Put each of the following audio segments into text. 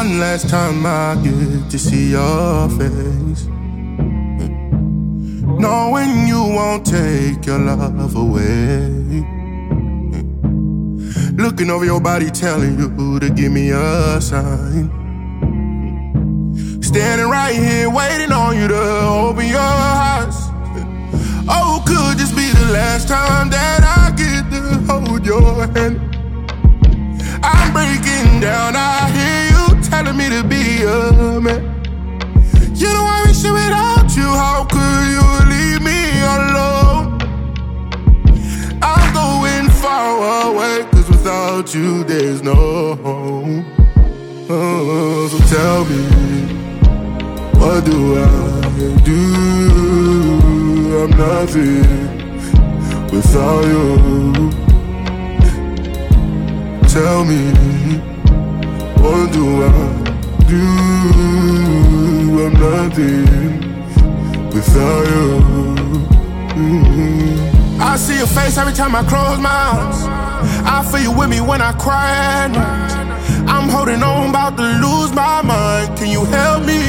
one last time I get to see your face, knowing you won't take your love away. Looking over your body, telling you to give me a sign. Standing right here, waiting on you to open your eyes. Oh, could this be the last time that I get to hold your hand? I'm breaking down, I hear you telling me to be a man. You know I wish it without you, how could you leave me alone? I'm going far away, cause without you there's no home. Oh, so tell me, what do I do? I'm nothing without you. Tell me, what do I do? I'm nothing without you. I see your face every time I close my eyes. I feel you with me when I cry at night. I'm holding on, about to lose my mind. Can you help me?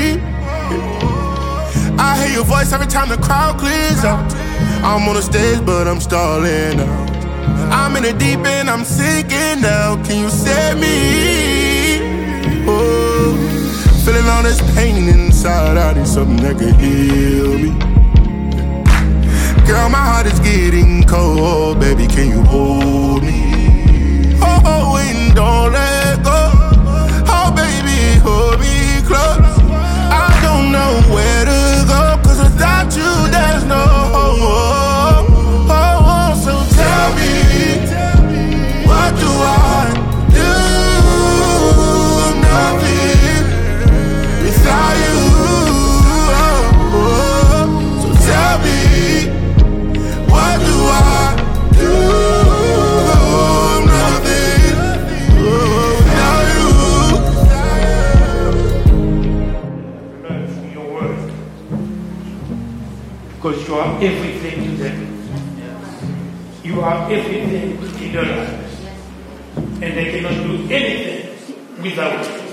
I hear your voice every time the crowd clears out. I'm on the stage, but I'm stalling out. I'm in the deep end, I'm sinking now. Can you save me? Oh, feeling all this pain inside. I need something that can heal me. Girl, my heart is getting cold. Baby, can you hold me? Oh, and don't let go. Oh, baby, hold me close. I don't know where to go, cause without you there's no hope. So tell me, what do I do? I'm nothing without you. So tell me, what do I do? I'm nothing without you. Learn from your word, because you are everything to them. You are everything in their lives, and they cannot do anything without you.